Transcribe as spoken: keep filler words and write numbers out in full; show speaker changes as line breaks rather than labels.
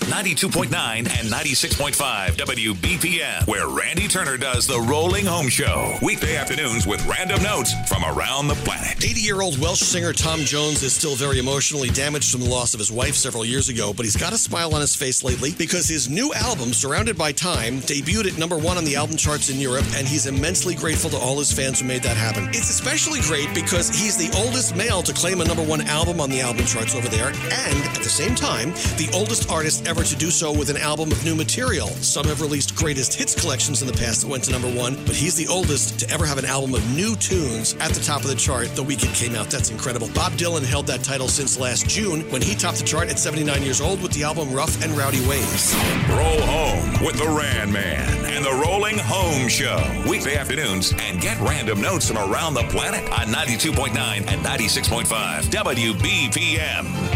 ninety-two point nine and ninety-six point five W B P M, where Randy Turner does the Rolling Home Show. Weekday afternoons with random notes from around the planet.
eighty-year-old Welsh singer Tom Jones is still very emotionally damaged from the loss of his wife several years ago, but he's got a smile on his face lately because his new album, Surrounded by Time, debuted at number one on the album charts in Europe, and he's immensely grateful to all his fans who made that happen. It's especially great because he's the oldest male to claim a number one album on the album charts over there, and at the same time, the oldest artist ever to do so with an album of new material. Some have released greatest hits collections in the past that went to number one, but he's the oldest to ever have an album of new tunes at the top of the chart the week it came out. That's incredible. Bob Dylan held that title since last June when he topped the chart at seventy-nine years old with the album Rough and Rowdy Ways.
Roll home with the Ran Man and the Rolling Home Show. Weekday afternoons, and get random notes from around the planet on ninety-two point nine and ninety-six point five W B P M.